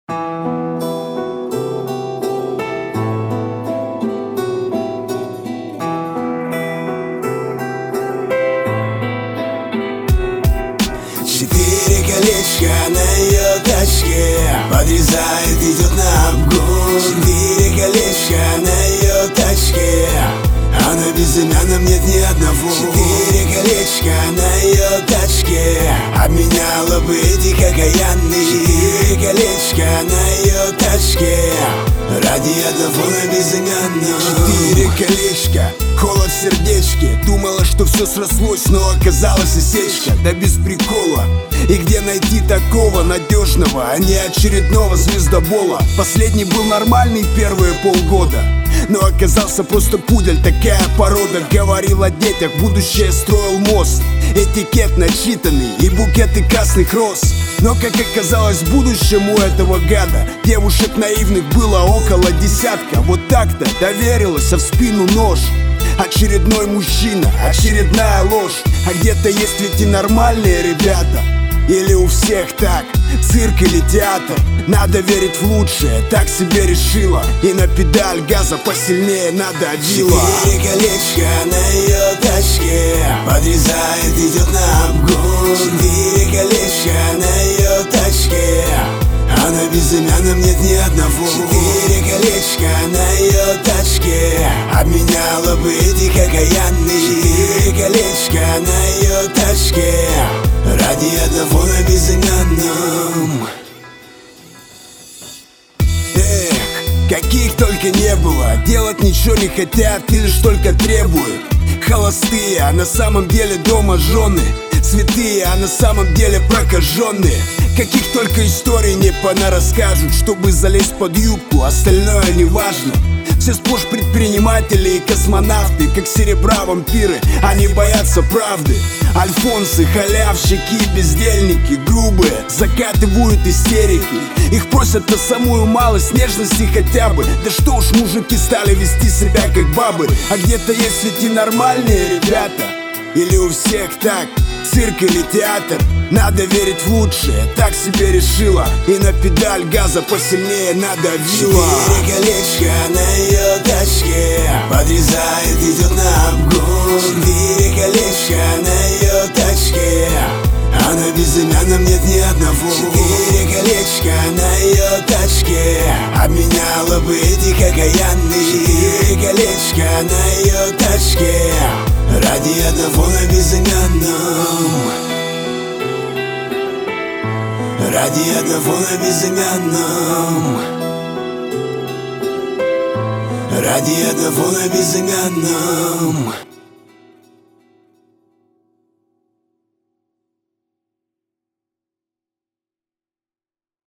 Четыре колечка на ее тачке, подрезает, идет на обгон. Четыре колечка на ее тачке, а на безымянном нет ни одного. Четыре колечка на ее тачке, обменяла бы эти кокаянные. Четыре колечка на ее тачке, ради одного на безымянном. Четыре колечка, холод в сердечке. Думала, что все срослось, но оказалось осечка. Да без прикола. И где найти такого надежного, а не очередного звездобола? Последний был нормальный первые полгода, но оказался просто пудель, такая порода. Говорил о детях, будущее строил мост. Этикет начитанный и букеты красных роз. Но, как оказалось, в будущем у этого гада девушек наивных было около десятка. Вот так-то доверилась, а в спину нож. Очередной мужчина, очередная ложь. А где-то есть ведь и нормальные ребята. Или у всех так, цирк или театр? Надо верить в лучшее, так себе решила. И на педаль газа посильнее надавила. Четыре колечка на ее тачке, подрезает, идет на обгон. Четыре колечка на ее тачке, а на безымянном нет ни одного. Четыре колечка на ее тачке, обменяла бы эти кокаянные. Четыре колечка на ее тачке, ради одного на безымянном. Эх, каких только не было, делать ничего не хотят и лишь только требуют. Холостые, а на самом деле дома жены. Святые, а на самом деле прокаженные. Каких только историй не понарасскажут, чтобы залезть под юбку, остальное не важно. Все сплошь предприниматели и космонавты, как серебра вампиры, они боятся правды. Альфонсы, халявщики, бездельники, грубые, закатывают истерики. Их просят на самую малость нежности хотя бы. Да что уж, мужики стали вести себя как бабы. А где-то есть ведь и нормальные ребята. Или у всех так, цирк или театр? Надо верить в лучшее, так себе решила. И на педаль газа посильнее надавила. Четыре колечка на ее тачке, подрезает, идет на обгон. Четыре колечка на ее тачке, а на безымянном нет ни одного. Четыре колечка на ее тачке, обменяла бы эти кокаянные. Четыре колечка на ее тачке, ради одного на безымянном. Ради одного на безымянном. Ради одного на безымянном.